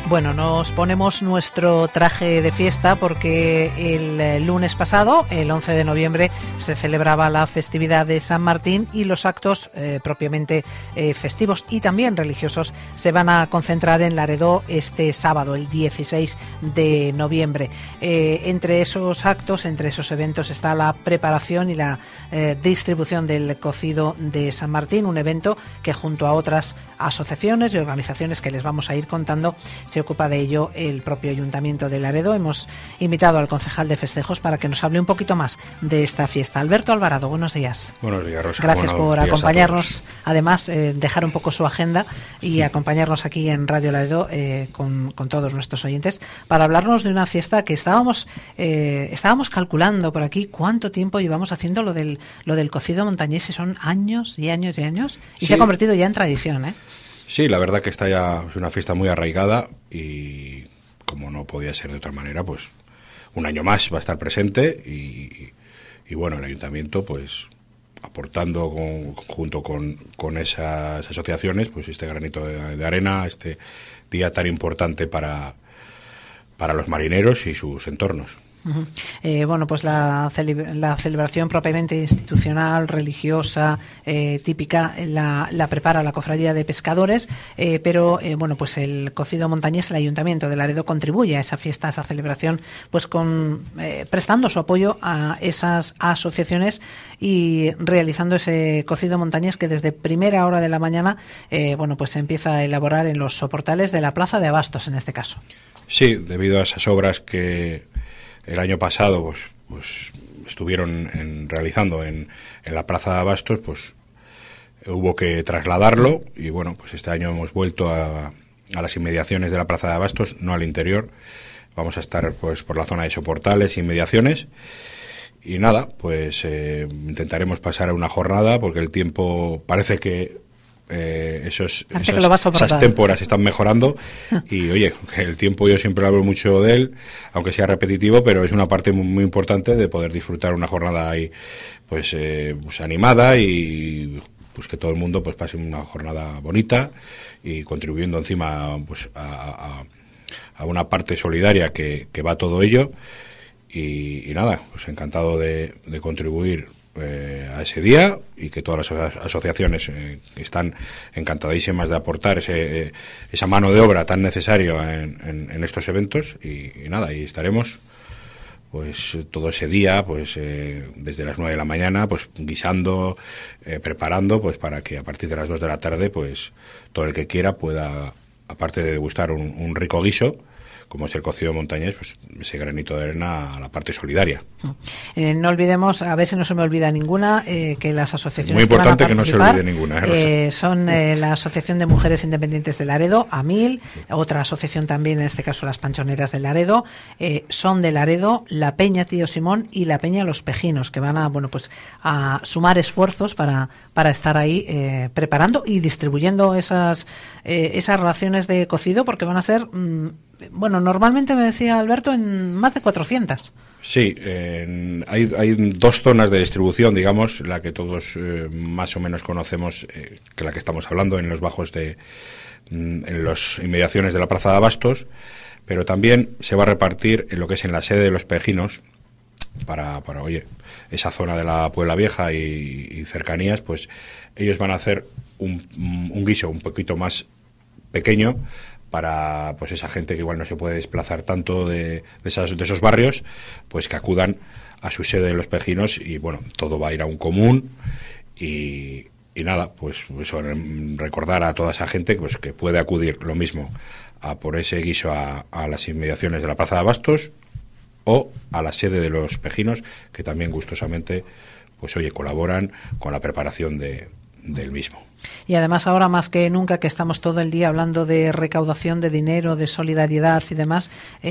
Bueno, nos ponemos nuestro traje de fiesta porque el lunes pasado, el 11 de noviembre, se celebraba la festividad de San Martín y los actos propiamente festivos y también religiosos se van a concentrar en Laredo este sábado, el 16 de noviembre. Entre esos actos, entre esos eventos, está la preparación y la distribución del cocido de San Martín, un evento que junto a otras asociaciones y organizaciones que les vamos a ir contando, se ocupa de ello el propio Ayuntamiento de Laredo. Hemos invitado al concejal de festejos para que nos hable un poquito más de esta fiesta. Alberto Alvarado, buenos días. Buenos días, Rosa. Gracias por acompañarnos. Además, dejar un poco su agenda y acompañarnos aquí en Radio Laredo con todos nuestros oyentes para hablarnos de una fiesta que estábamos calculando por aquí cuánto tiempo llevamos haciendo lo del cocido montañés, y son años y años y años, y sí, se ha convertido ya en tradición, ¿eh? Sí, la verdad que esta ya es una fiesta muy arraigada y, como no podía ser de otra manera, pues un año más va a estar presente y bueno, el Ayuntamiento pues aportando junto con esas asociaciones pues este granito de arena, este día tan importante para los marineros y sus entornos. Bueno, pues la celebración propiamente institucional, religiosa, típica, la prepara la Cofradía de Pescadores, pero bueno, pues el cocido montañés, el Ayuntamiento de Laredo contribuye a esa fiesta, a esa celebración, pues prestando su apoyo a esas asociaciones y realizando ese cocido montañés que desde primera hora de la mañana, bueno, pues se empieza a elaborar en los soportales de la Plaza de Abastos, en este caso. Sí, debido a esas obras que el año pasado pues estuvieron realizando en la Plaza de Abastos, pues hubo que trasladarlo y bueno, pues este año hemos vuelto a las inmediaciones de la Plaza de Abastos, no al interior. Vamos a estar pues por la zona de soportales e inmediaciones y nada, pues intentaremos pasar a una jornada porque el tiempo parece que esas témporas están mejorando y oye, el tiempo yo siempre hablo mucho de él, aunque sea repetitivo, pero es una parte muy, muy importante de poder disfrutar una jornada ahí pues animada y pues que todo el mundo pues pase una jornada bonita y contribuyendo encima pues a una parte solidaria que va a todo ello y nada, pues encantado de contribuir a ese día y que todas las asociaciones están encantadísimas de aportar esa mano de obra tan necesaria en estos eventos y nada, y estaremos pues todo ese día pues desde las 9 de la mañana pues guisando, preparando pues para que a partir de las 2 de la tarde pues todo el que quiera pueda, aparte de degustar un rico guiso como es el cocido montañés, pues ese granito de arena a la parte solidaria. No olvidemos, a ver si no se me olvida ninguna, que las asociaciones muy importante que van a que no se olvide ninguna. Son la Asociación de Mujeres Independientes de Laredo, AMIL, otra asociación también, en este caso las Panchoneras de Laredo, Son de Laredo, la Peña Tío Simón y la Peña Los Pejinos, que van a a sumar esfuerzos para estar ahí preparando y distribuyendo esas raciones de cocido, porque van a ser normalmente me decía Alberto en más de 400. Sí, hay dos zonas de distribución, digamos, la que todos más o menos conocemos, que la que estamos hablando, en los bajos en las inmediaciones de la Plaza de Abastos, pero también se va a repartir en lo que es en la sede de Los Pejinos, para esa zona de la Puebla Vieja y cercanías, pues ellos van a hacer un guiso un poquito más pequeño para pues esa gente que igual no se puede desplazar tanto de esos barrios, pues que acudan a su sede de Los Pejinos y bueno, todo va a ir a un común y nada, pues eso, recordar a toda esa gente pues que puede acudir lo mismo a por ese guiso a las inmediaciones de la Plaza de Abastos o a la sede de Los Pejinos, que también gustosamente pues colaboran con la preparación del mismo. Y además ahora más que nunca, que estamos todo el día hablando de recaudación de dinero, de solidaridad y demás,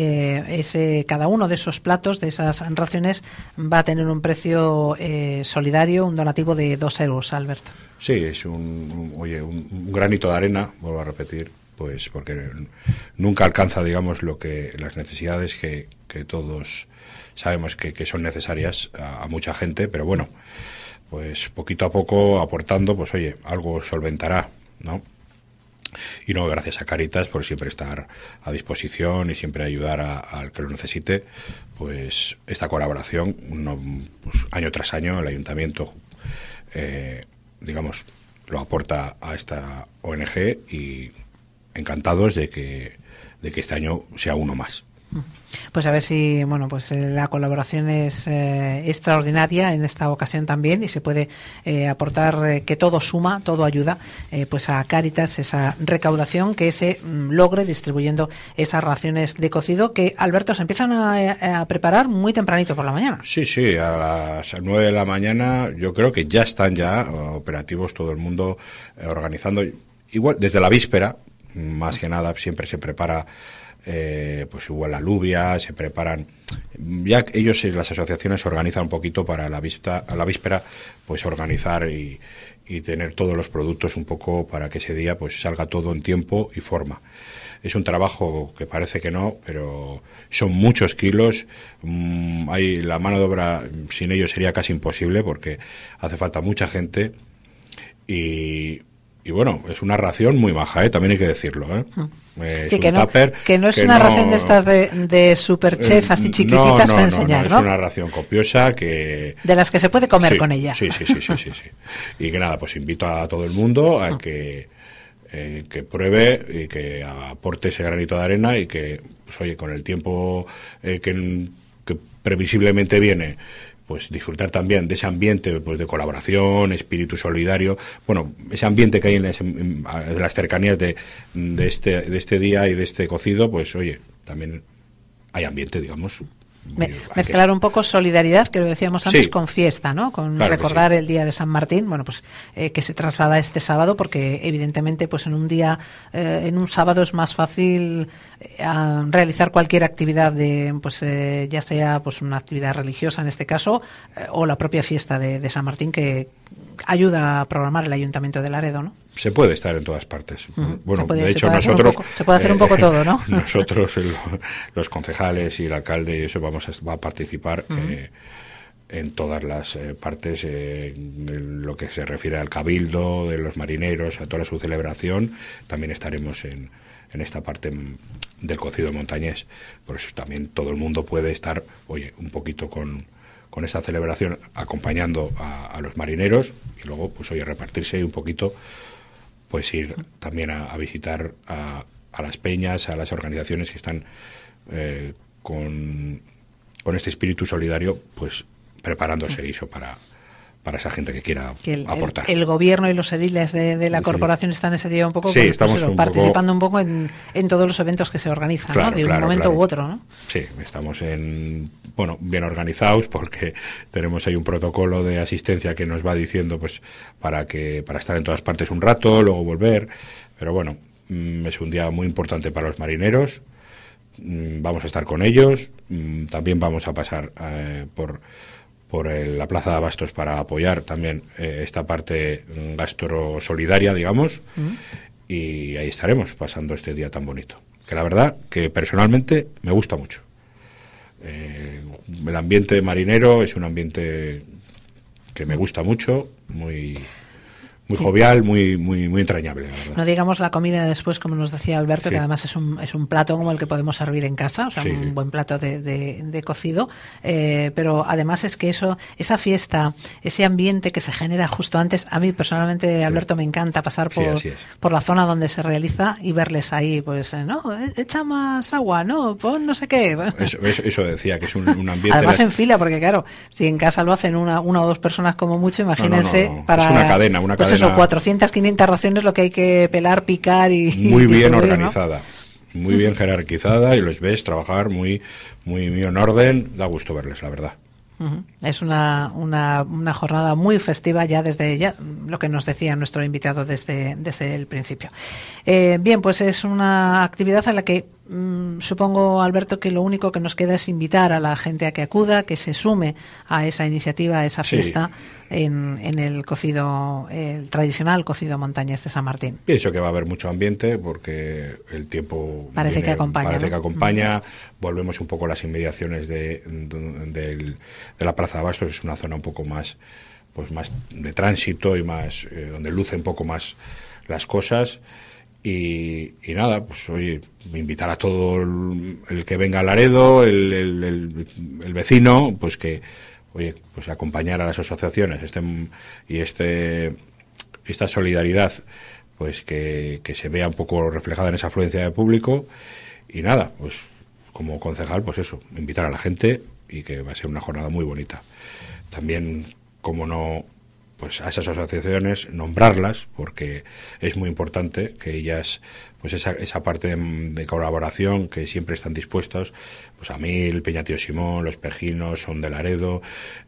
cada uno de esos platos, de esas raciones, va a tener un precio solidario, un donativo de 2 euros, Alberto. Sí, es un granito de arena, vuelvo a repetir, pues porque nunca alcanza, digamos, las necesidades que todos sabemos que son necesarias a mucha gente, pero bueno, pues poquito a poco aportando, pues algo solventará, ¿no? Y no, gracias a Cáritas por siempre estar a disposición y siempre ayudar al que lo necesite. Pues esta colaboración, pues año tras año, el ayuntamiento, digamos, lo aporta a esta ONG, y encantados de que este año sea uno más. Pues a ver si, bueno, pues la colaboración es extraordinaria en esta ocasión también, y se puede aportar, que todo suma, todo ayuda, pues a Cáritas, esa recaudación, que se logre distribuyendo esas raciones de cocido que, Alberto, se empiezan a preparar muy tempranito por la mañana. Sí, a las 9 de la mañana yo creo que ya están operativos, todo el mundo organizando, igual desde la víspera, más que nada siempre se prepara. Pues igual la alubia, se preparan, ya ellos, las asociaciones, se organizan un poquito para a la víspera, pues organizar y tener todos los productos un poco para que ese día pues salga todo en tiempo y forma. Es un trabajo que parece que no, pero son muchos kilos. Hay la mano de obra, sin ellos sería casi imposible, porque hace falta mucha gente. Y bueno, es una ración muy baja, también hay que decirlo. Sí, que no es una ración de estas de superchef, así chiquititas para enseñar, ¿no? Es una ración copiosa de las que se puede comer con ella. Sí. Y que nada, pues invito a todo el mundo a que pruebe y que aporte ese granito de arena, y que, pues oye, con el tiempo que previsiblemente viene, pues disfrutar también de ese ambiente, pues de colaboración, espíritu solidario, bueno, ese ambiente que hay en las cercanías de este día y de este cocido, pues oye, también hay ambiente, digamos. Mezclar un poco solidaridad, que lo decíamos antes, sí, con fiesta, ¿no? Con claro, recordar sí, el día de San Martín, bueno, pues que se traslada este sábado, porque evidentemente pues en un sábado es más fácil realizar cualquier actividad ya sea pues una actividad religiosa en este caso, o la propia fiesta de San Martín, que ayuda a programar el Ayuntamiento de Laredo, ¿no? Se puede estar en todas partes. Bueno, de hecho nosotros se puede hacer un poco todo, ¿no? Nosotros, los concejales y el alcalde, y eso va a participar en todas las partes, en lo que se refiere al cabildo de los marineros, a toda su celebración. También estaremos en esta parte del cocido montañés. Por eso también todo el mundo puede estar, oye, un poquito con esta celebración, acompañando a los marineros, y luego, pues oye, repartirse un poquito, pues ir también a visitar a las peñas, a las organizaciones que están con este espíritu solidario, pues preparando ese guiso para esa gente que quiera aportar. El gobierno y los ediles de la corporación están ese día un poco, sí, estamos participando un poco en todos los eventos que se organizan, claro, ¿no? De un momento u otro, ¿no? Sí, estamos bien organizados, porque tenemos ahí un protocolo de asistencia que nos va diciendo, pues, para estar en todas partes un rato, luego volver. Pero bueno, es un día muy importante para los marineros. Vamos a estar con ellos. También vamos a pasar por la Plaza de Abastos para apoyar también esta parte gastro-solidaria, digamos, y ahí estaremos pasando este día tan bonito, que la verdad que personalmente me gusta mucho. El ambiente marinero es un ambiente que me gusta mucho, muy jovial, muy entrañable, la verdad. No digamos la comida después, como nos decía Alberto, que además es un plato como el que podemos servir en casa, o sea, un buen plato de cocido, pero además es que esa fiesta, ese ambiente que se genera justo antes, a mí personalmente, Alberto, me encanta pasar por la zona donde se realiza y verles ahí, pues, no, echa más agua, no, pon no sé qué. Eso decía, que es un ambiente... Además en fila, porque claro, si en casa lo hacen una o dos personas como mucho, imagínense, para... Es una cadena, pues eso, 400, 500 raciones lo que hay que pelar, picar y... Muy bien organizada, ¿no? Muy bien jerarquizada, y los ves trabajar muy en orden. Da gusto verles, la verdad. Es una jornada muy festiva desde lo que nos decía nuestro invitado desde el principio. Bien, pues es una actividad a la que supongo, Alberto, que lo único que nos queda es invitar a la gente a que acuda, que se sume a esa iniciativa, a esa fiesta en el cocido, el tradicional cocido montañés de San Martín. Pienso que va a haber mucho ambiente, porque el tiempo parece que acompaña. Volvemos un poco a las inmediaciones de la Plaza de Abastos. Es una zona un poco más, pues más de tránsito y más donde luce un poco más las cosas. Y nada, pues oye, invitar a todo el que venga a Laredo, el vecino, pues que, oye, pues acompañar a las asociaciones, esta solidaridad, pues que se vea un poco reflejada en esa afluencia de público. Y nada, pues como concejal, pues eso, invitar a la gente, y que va a ser una jornada muy bonita. También, como no, pues a esas asociaciones nombrarlas, porque es muy importante que ellas, pues esa parte de colaboración, que siempre están dispuestos, pues a mí, el Peñatío Simón, los Pejinos, Son de Laredo,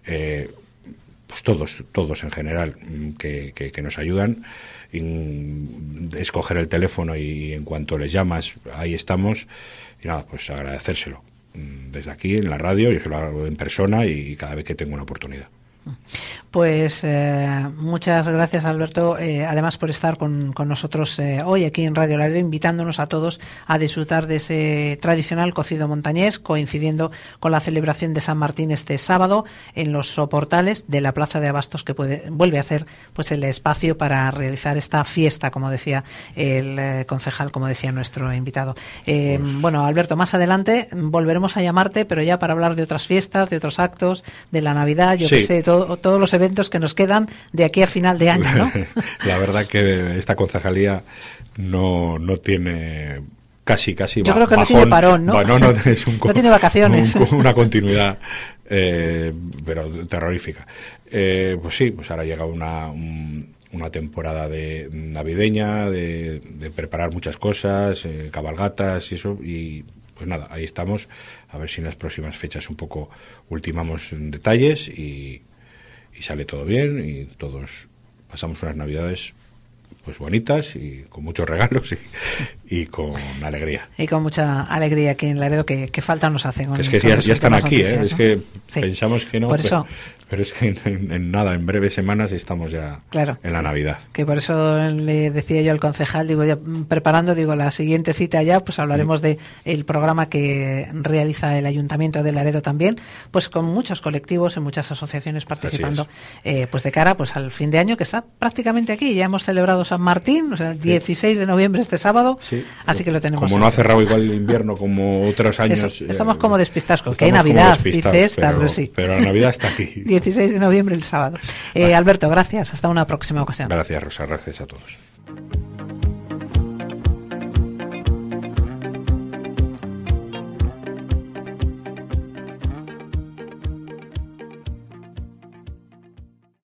pues todos en general, que nos ayudan, escoger el teléfono, y en cuanto les llamas, ahí estamos. Y nada, pues agradecérselo desde aquí en la radio. Yo se lo hago en persona y cada vez que tengo una oportunidad. Pues muchas gracias, Alberto, además por estar con nosotros hoy aquí en Radio Laredo, invitándonos a todos a disfrutar de ese tradicional cocido montañés, coincidiendo con la celebración de San Martín este sábado en los soportales de la Plaza de Abastos, que vuelve a ser pues el espacio para realizar esta fiesta, como decía el concejal, como decía nuestro invitado. Bueno, Alberto, más adelante volveremos a llamarte, pero ya para hablar de otras fiestas, de otros actos, de la Navidad, yo que sé, todos los eventos que nos quedan de aquí a final de año, ¿no? La verdad que esta concejalía no tiene casi yo creo que bajón, no tiene parón, ¿no? Bueno, no tiene vacaciones. Una continuidad pero terrorífica. Pues sí, pues ahora llega una temporada de navideña, de preparar muchas cosas, cabalgatas y eso, y pues nada, ahí estamos, a ver si en las próximas fechas un poco ultimamos detalles y sale todo bien, y todos pasamos unas Navidades pues bonitas y con muchos regalos y con alegría. Y con mucha alegría aquí en Laredo, que falta nos hacen. Es que ya están aquí, noticias, ¿no? Es que sí, pensamos que no, por eso. Pero es que en nada, en breves semanas estamos ya en la Navidad. Que por eso le decía yo al concejal, digo, ya preparando, la siguiente cita ya, pues hablaremos de el programa que realiza el Ayuntamiento de Laredo también, pues con muchos colectivos y muchas asociaciones participando, pues de cara pues al fin de año, que está prácticamente aquí. Ya hemos celebrado San Martín, o sea, el 16 de noviembre este sábado, así que lo tenemos. Como no ha cerrado igual el invierno como otros años. Eso, estamos como despistados, que hay Navidad y fiesta, pero sí. Pero la Navidad está aquí. 16 de noviembre el sábado. Alberto, gracias. Hasta una próxima ocasión. Gracias, Rosa. Gracias a todos.